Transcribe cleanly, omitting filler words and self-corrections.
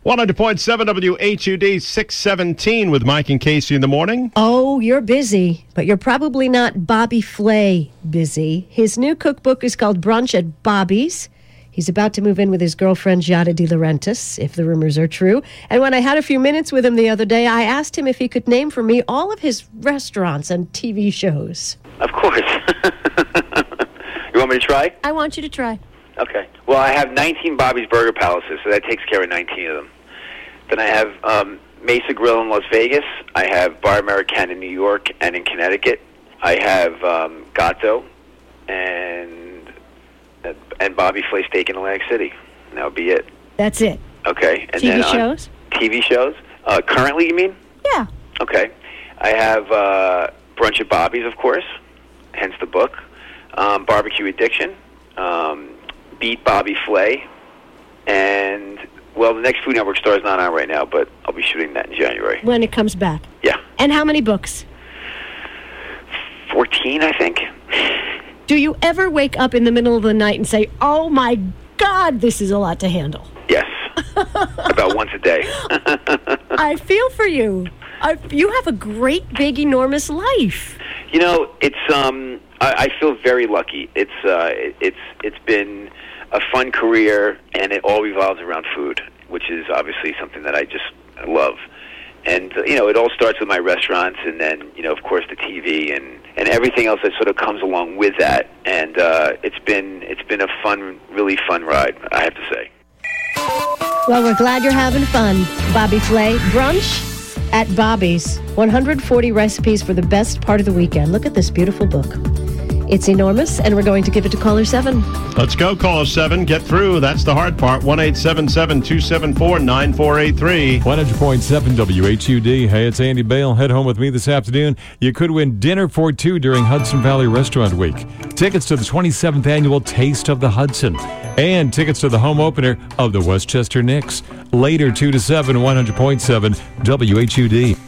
100.7 WHUD 617 with Mike and Casey in the morning. Oh, you're busy, but you're probably not Bobby Flay busy. His new cookbook is called Brunch at Bobby's. He's about to move in with his girlfriend, Giada De Laurentiis, if the rumors are true. And when I had a few minutes with him the other day, I asked him if he could name for me all of his restaurants and TV shows. Of course. You want me to try? I want you to try. Okay. Well, I have 19 Bobby's Burger Palaces, so that takes care of 19 of them. Then I have Mesa Grill in Las Vegas. I have Bar Americana in New York and in Connecticut. I have Gatto and Bobby Flay Steak in Atlantic City. And that would be it. That's it. Okay. And TV shows? TV shows? Currently, you mean? Yeah. Okay. I have Brunch at Bobby's, of course, hence the book. Barbecue Addiction. Beat Bobby Flay. And, well, the next Food Network star is not on right now, but I'll be shooting that in January. When it comes back? Yeah. And how many books? 14, I think. Do you ever wake up in the middle of the night and say, oh, my God, this is a lot to handle? Yes. About once a day. I feel for you. You have a great, big, enormous life. You know, it's I feel very lucky. It's been a fun career, and it all revolves around food, which is obviously something that I just love. And it all starts with my restaurants, and then of course the TV and everything else that sort of comes along with that. And it's been a fun, really fun ride, I have to say. Well, we're glad you're having fun, Bobby Flay. Brunch at Bobby's. 140 recipes for the best part of the weekend. Look at this beautiful book. It's enormous, and we're going to give it to caller 7. Let's go, caller 7. Get through. That's the hard part. 1-877-274-9483. 100.7 WHUD. Hey, it's Andy Bale. Head home with me this afternoon. You could win dinner for two during Hudson Valley Restaurant Week. Tickets to the 27th annual Taste of the Hudson. And tickets to the home opener of the Westchester Knicks. Later, 2 to 7, 100.7 WHUD.